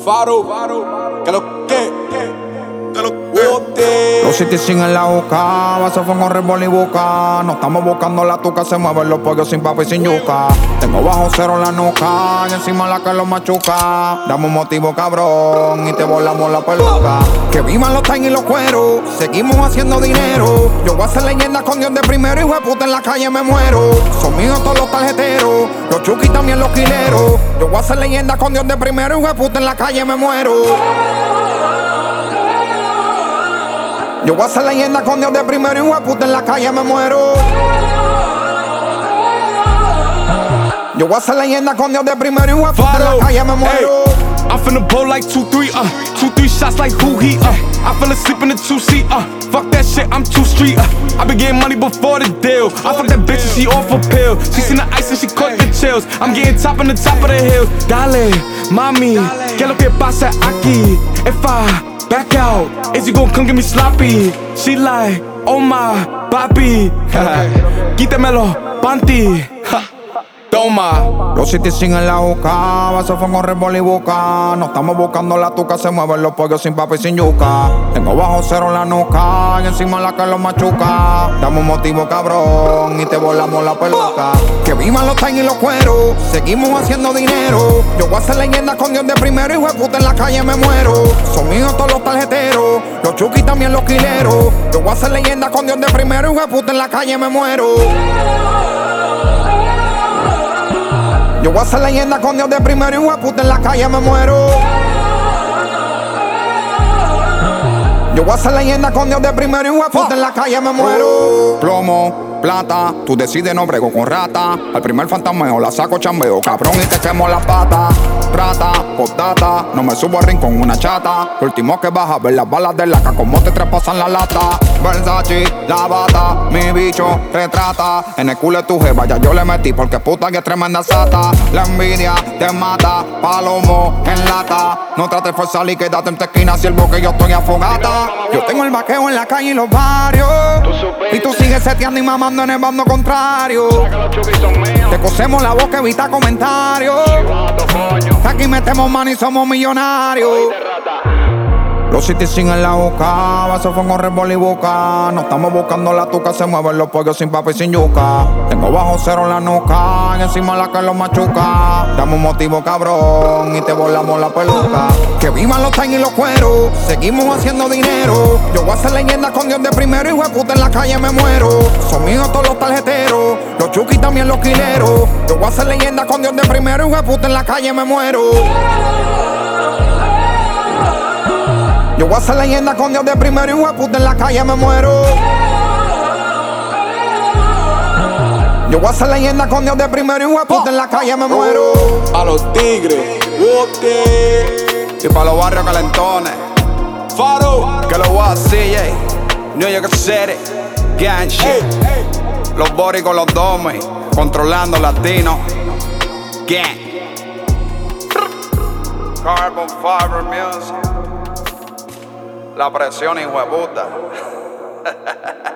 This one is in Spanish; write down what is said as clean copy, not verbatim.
Faro, que lo que Los City sin en la boca, se fue con Rebol y boca. No estamos buscando la tuca, se mueven los pollos sin papa y sin yuca. Tengo bajo cero en la nuca y encima la que los machuca. Dame un motivo cabrón y te volamos la peluca. Que vivan los time y los cueros, seguimos haciendo dinero. Yo voy a ser leyenda con Dios de primero, hijo de puta en la calle me muero. Son míos todos los tarjeteros, los chuquis también los quileros. Yo voy a ser leyenda con Dios de primero, hijo de puta en la calle me muero. Yo voy a ser leyenda con Dios de primero y hueputa en la calle me muero. Yo voy a ser leyenda con Dios de primero y hueputa en la calle me muero. I'm finna bowl like 2-3, 2-3 shots like who he, I fell asleep in the 2-seat, fuck that shit, I'm too street, I been getting money before the deal. I fuck that bitch and she off a pill. She seen the ice and she caught the chills. I'm getting top on the top of the hill. Dale, mami, que lo que pasa aquí? If I back out, is you gon' come get me sloppy? She like, oh my, papi, quítemelo, panty, toma. Los City sin en la boca, se fue con Rebol y boca. No estamos buscando la tuca, se mueven los pollos sin papa y sin yuca. Tengo bajo cero en la nuca y encima la que los machuca. Dame un motivo cabrón y te volamos la peluca. Que vivan los time y los cueros, seguimos haciendo dinero. Yo voy a ser leyenda con Dios de primero, hijo de puta en la calle me muero. Son míos todos los tarjeteros, los chuquis también los quileros. Yo voy a ser leyenda con Dios de primero, hijo de puta en la calle me muero. Yo voy a ser leyenda con Dios de primero y hueputa en la calle me muero. Yo voy a ser leyenda con Dios de primero y hueputa en la calle me muero. Plomo, plata, tú decides no brego con rata. Al primer fantasmeo la saco chambeo, cabrón y te quemo la pata. Rata, postdata, no me subo al rincón una chata. Lo último que vas a ver las balas de laca como te traspasan la lata. Versace, la bata, mi bicho retrata. En el culo de tu jeva ya yo le metí porque puta que es tremenda sata. La envidia te mata, palomo en lata. No trates de forzar y quédate en tu esquina, siervo que yo estoy afogata. Yo tengo el vaqueo en la calle y los barrios, y tú sigues seteando y mamando en el bando contrario. Te cosemos la boca, evita comentarios. Aquí metemos mano y somos millonarios. Los City sin en la boca, se fue con Rebol y boca. No estamos buscando la tuca, se mueven los pollos sin papa y sin yuca. Tengo bajo cero en la nuca y encima la que los machuca. Dame un motivo cabrón y te volamos la peluca. Que vivan los time y los cueros, seguimos haciendo dinero. Yo voy a ser leyenda con Dios de primero y hueputa en la calle me muero. Son míos todos los tarjeteros, los chuquis también los quileros. Yo voy a ser leyenda con Dios de primero y hueputa en la calle me muero. Yo voy a ser leyenda con Dios de primero y hueputa en la calle me muero. Yo voy a ser leyenda con Dios de primero y hueputa en la calle me muero. a los tigres, bote. Y pa' los barrios calentones, Faro, que lo voy a CJ, New York City, gang shit. Los boris con los domes, controlando latinos, gang. Carbon Fiber Music. La presión, hijo de puta.